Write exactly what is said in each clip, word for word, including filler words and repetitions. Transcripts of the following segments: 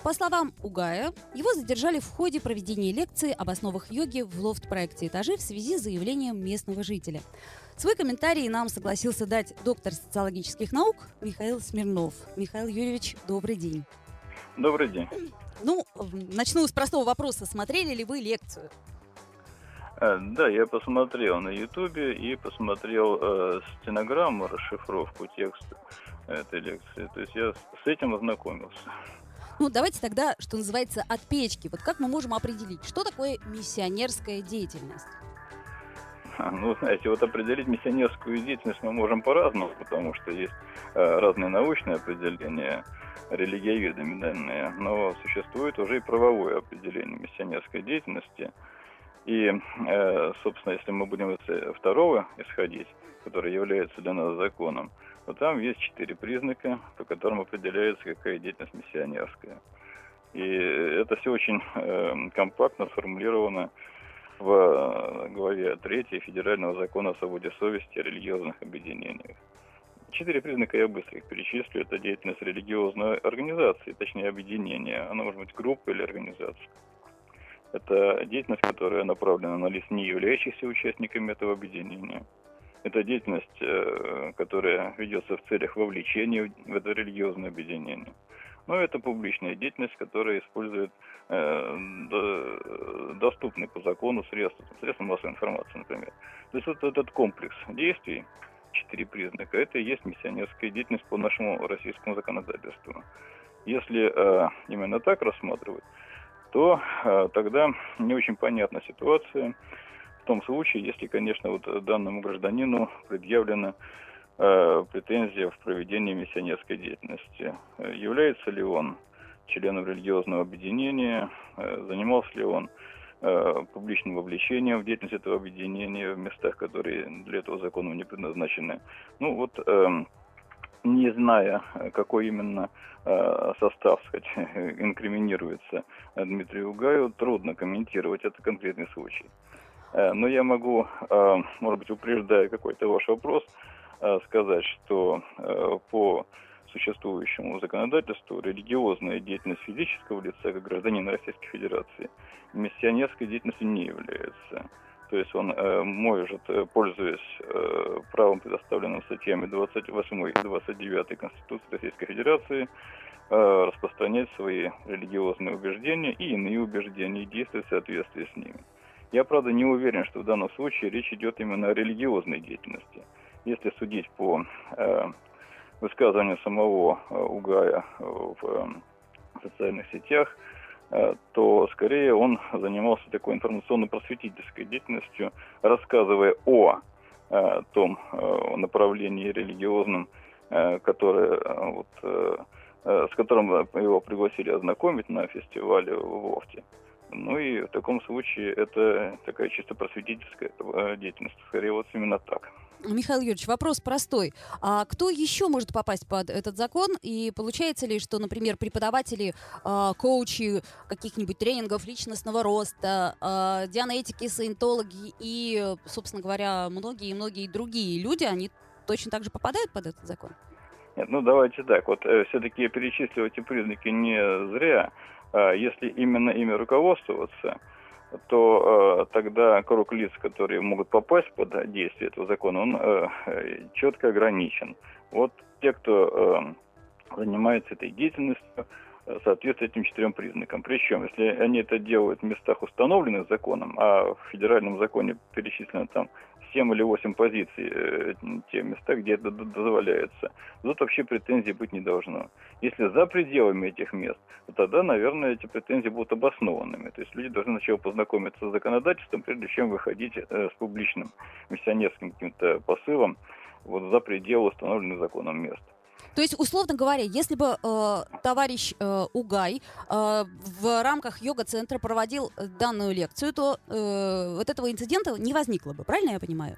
По словам Угая, его задержали в ходе проведения лекции об основах йоги в лофт-проекте «Этажи» в связи с заявлением местного жителя. Свой комментарий нам согласился дать доктор социологических наук Михаил Смирнов. Михаил Юрьевич, добрый день. Добрый день. Ну, начну с простого вопроса. Смотрели ли вы лекцию? Да, я посмотрел на Ютубе и посмотрел э, стенограмму, расшифровку текста этой лекции. То есть я с этим ознакомился. Ну, давайте тогда, что называется, от печки. Вот как мы можем определить, что такое миссионерская деятельность? Ну, знаете, вот определить миссионерскую деятельность мы можем по-разному, потому что есть э, разные научные определения, религиоведами данные, но существует уже и правовое определение миссионерской деятельности. И, э, собственно, если мы будем из второго исходить, который является для нас законом, то там есть четыре признака, по которым определяется, какая деятельность миссионерская. И это все очень э, компактно сформулировано в главе третьей Федерального закона о свободе совести о религиозных объединениях. Четыре признака я быстро их перечислю. Это деятельность религиозной организации, точнее объединения. Она может быть группой или организацией. Это деятельность, которая направлена на лиц, не являющихся участниками этого объединения. Это деятельность, которая ведется в целях вовлечения в это религиозное объединение. Но это публичная деятельность, которая использует э, доступные по закону средства, средства массовой информации, например. То есть вот этот комплекс действий, четыре признака, это и есть миссионерская деятельность по нашему российскому законодательству. Если э, именно так рассматривать, то э, тогда не очень понятна ситуация в том случае, если, конечно, вот данному гражданину предъявлена э, претензия в проведении миссионерской деятельности. Является ли он членом религиозного объединения, э, занимался ли он э, публичным вовлечением в деятельность этого объединения в местах, которые для этого законом не предназначены. Ну вот, э, не зная, какой именно э, состав, сказать, инкриминируется Дмитрию Угаю, трудно комментировать этот конкретный случай. Э, но я могу, э, может быть, упреждая какой-то ваш вопрос, э, сказать, что э, по существующему законодательству религиозная деятельность физического лица, как гражданина Российской Федерации, миссионерской деятельностью не является. То есть он э, может, пользуясь э, правом, предоставленным статьями двадцать восьмой и двадцать девятой Конституции Российской Федерации, э, распространять свои религиозные убеждения и иные убеждения и действовать в соответствии с ними. Я, правда, не уверен, что в данном случае речь идет именно о религиозной деятельности. Если судить по э, высказыванию самого э, Угая в э, социальных сетях, то скорее он занимался такой информационно-просветительской деятельностью, рассказывая о, о том направлении религиозном, которое, вот, с которым его пригласили ознакомить на фестивале в Лофте. Ну и в таком случае это такая чисто просветительская деятельность, скорее вот именно так. Михаил Юрьевич, вопрос простой. А кто еще может попасть под этот закон? И получается ли, что, например, преподаватели, э, коучи каких-нибудь тренингов личностного роста, э, дианетики, саентологи и, собственно говоря, многие-многие другие люди, они точно так же попадают под этот закон? Нет, ну давайте так. Вот э, все-таки я перечислил эти признаки не зря. Э, если именно ими руководствоваться, то э, тогда круг лиц, которые могут попасть под действие этого закона, он э, четко ограничен. Вот те, кто э, занимается этой деятельностью, соответствует этим четырем признакам. Причем, если они это делают в местах, установленных законом, а в федеральном законе перечислено там семь или восемь позиций, э, те места, где это дозволяется, тут вообще претензий быть не должно. Если за пределами этих мест, то тогда, наверное, эти претензии будут обоснованными. То есть люди должны сначала познакомиться с законодательством, прежде чем выходить э, с публичным миссионерским каким-то посылом вот, за пределы установленных законом мест. То есть, условно говоря, если бы э, товарищ э, Угай э, в рамках йога-центра проводил данную лекцию, то э, вот этого инцидента не возникло бы, правильно я понимаю?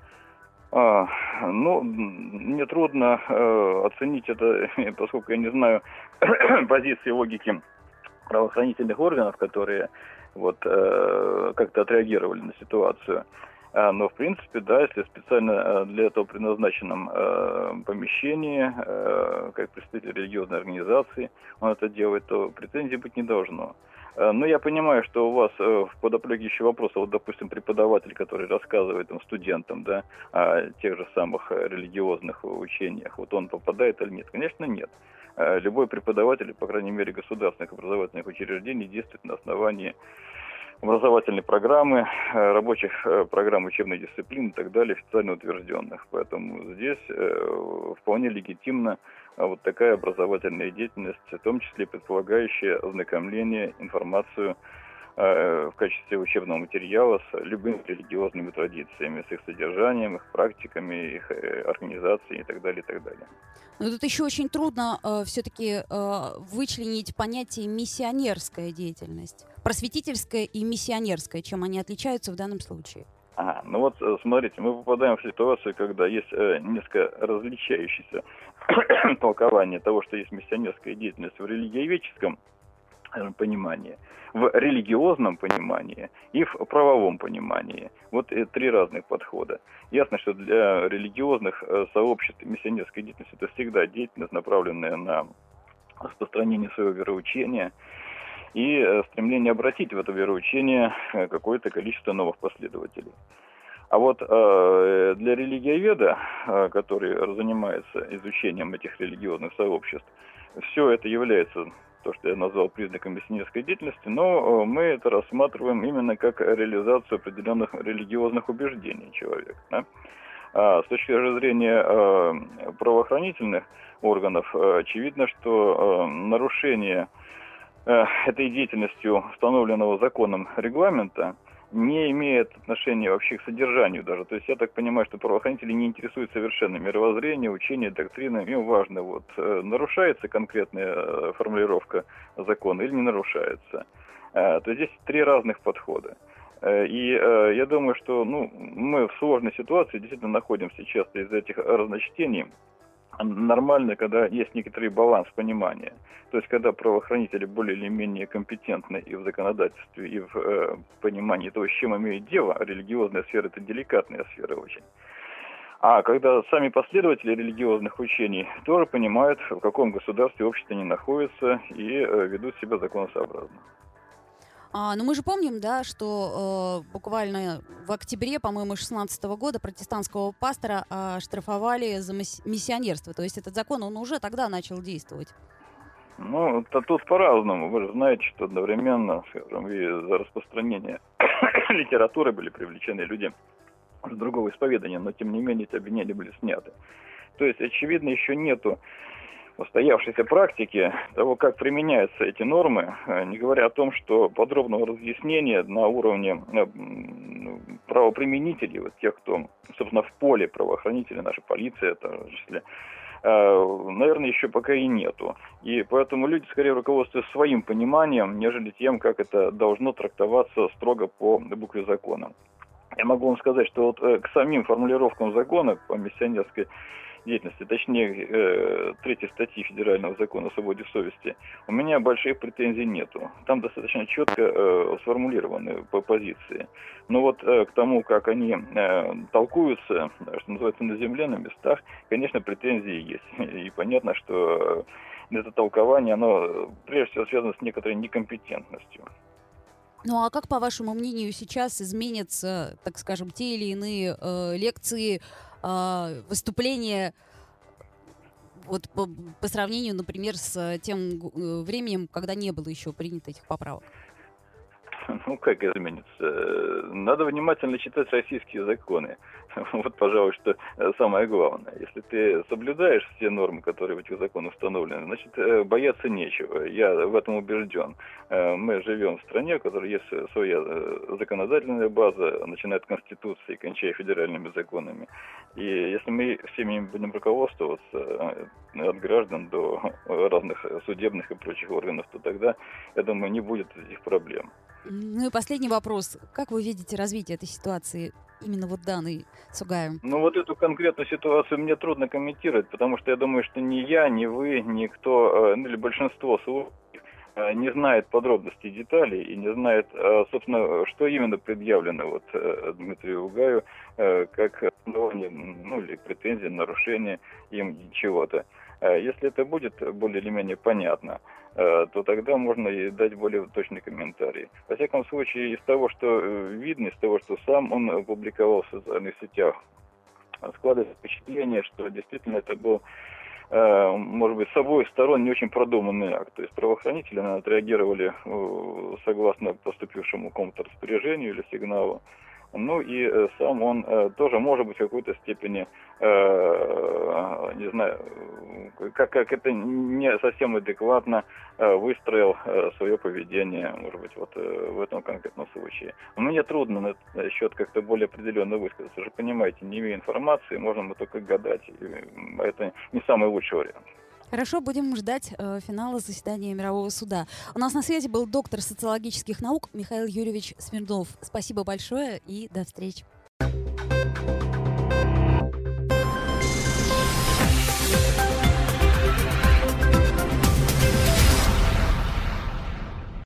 А, ну, мне трудно э, оценить это, поскольку я не знаю позиции логики правоохранительных органов, которые вот, э, как-то отреагировали на ситуацию. А, но, в принципе, да, если специально для этого предназначенном э, помещении, э, как представитель религиозной организации, он это делает, то претензий быть не должно. Но я понимаю, что у вас в подоплеке еще вопроса, вот, допустим, преподаватель, который рассказывает там, студентам, да, о тех же самых религиозных учениях, вот он попадает или нет? Конечно, нет. Любой преподаватель, по крайней мере, государственных образовательных учреждений, действует на основании образовательной программы, рабочих программ учебных дисциплин и так далее, официально утвержденных. Поэтому здесь вполне легитимно вот такая образовательная деятельность, в том числе предполагающая ознакомление, информацию в качестве учебного материала с любыми религиозными традициями, с их содержанием, их практиками, их организацией и так далее, и так далее. Но тут еще очень трудно э, все-таки э, вычленить понятие миссионерская деятельность, просветительская и миссионерская, чем они отличаются в данном случае. Ага, ну вот смотрите, мы попадаем в ситуацию, когда есть э, несколько различающиеся толкования того, что есть миссионерская деятельность в религиоведческом понимании, в религиозном понимании и в правовом понимании. Вот э, три разных подхода. Ясно, что для религиозных э, сообществ миссионерская деятельность это всегда деятельность, направленная на распространение своего вероучения и э, стремление обратить в это вероучение э, какое-то количество новых последователей. А вот э, для религиоведа, э, который занимается изучением этих религиозных сообществ, все это является то, что я назвал признаком миссионерской деятельности, но мы это рассматриваем именно как реализацию определенных религиозных убеждений человека. Да? А с точки зрения э, правоохранительных органов, э, очевидно, что э, нарушение э, этой деятельностью установленного законом регламента не имеет отношения вообще к содержанию даже. То есть я так понимаю, что правоохранители не интересуют совершенно мировоззрением, учением, доктриной. Им важно, вот, нарушается конкретная формулировка закона или не нарушается. То есть здесь три разных подхода. И я думаю, что ну, мы в сложной ситуации действительно находимся часто из-за этих разночтений. Нормально, когда есть некоторый баланс понимания. То есть, когда правоохранители более или менее компетентны и в законодательстве, и в э, понимании того, с чем имеют дело, а религиозная сфера – это деликатная сфера очень. А когда сами последователи религиозных учений тоже понимают, в каком государстве, обществе они находятся и э, ведут себя законосообразно. А, ну мы же помним, да, что э, буквально в октябре, по-моему, шестнадцатого года протестантского пастора э, штрафовали за миссионерство. То есть этот закон, он уже тогда начал действовать. Ну, это тут по-разному. Вы же знаете, что одновременно, скажем, и за распространение литературы были привлечены люди с другого исповедания, но тем не менее эти обвинения были сняты. То есть, очевидно, еще нету устоявшейся практики того, как применяются эти нормы, не говоря о том, что подробного разъяснения на уровне правоприменителей, вот тех, кто, собственно, в поле правоохранителей, наша полиция, это, в числе, наверное, еще пока и нету. И поэтому люди скорее руководствуются своим пониманием, нежели тем, как это должно трактоваться строго по букве закона. Я могу вам сказать, что вот к самим формулировкам закона по миссионерской деятельности, точнее, э, третьей статьи Федерального закона о свободе совести, у меня больших претензий нету. Там достаточно четко э, сформулированы по позиции. Но вот э, к тому, как они э, толкуются, что называется, на земле, на местах, конечно, претензии есть. И понятно, что это толкование, оно прежде всего связано с некоторой некомпетентностью. Ну а как, по вашему мнению, сейчас изменятся, так скажем, те или иные э, лекции, э, выступления вот по, по сравнению, например, с тем э, временем, когда не было еще принято этих поправок? Ну, как изменится? Надо внимательно читать российские законы. Вот, пожалуй, что самое главное. Если ты соблюдаешь все нормы, которые в этих законах установлены, значит, бояться нечего. Я в этом убежден. Мы живем в стране, в которой есть своя законодательная база, начиная от Конституции, кончая федеральными законами. И если мы всеми ими будем руководствоваться, от граждан до разных судебных и прочих органов, то тогда, я думаю, не будет этих проблем. Ну и последний вопрос. Как вы видите развитие этой ситуации, именно вот данной Цугаевым? Ну вот эту конкретную ситуацию мне трудно комментировать, потому что я думаю, что ни я, ни вы, никто, ну или большинство слушателей не знает подробностей, деталей и не знает, собственно, что именно предъявлено вот Дмитрию Угаю как основание, ну, или претензии, нарушение им чего-то. Если это будет более или менее понятно, то тогда можно и дать более точный комментарий. Во всяком случае, из того, что видно, из того, что сам он опубликовал в социальных сетях, складывается впечатление, что действительно это был, может быть, с обоих сторон не очень продуманный акт. То есть правоохранители, наверное, отреагировали согласно поступившему какому-то распоряжению или сигналу. Ну и э, сам он э, тоже, может быть, в какой-то степени, э, не знаю, как, как это не совсем адекватно э, выстроил э, свое поведение, может быть, вот э, в этом конкретном случае. Мне трудно на этот счет как-то более определенно высказаться. Вы же понимаете, не имея информации, можно мы только гадать. И это не самый лучший вариант. Хорошо, будем ждать э, финала заседания Мирового суда. У нас на связи был доктор социологических наук Михаил Юрьевич Смирнов. Спасибо большое и до встречи.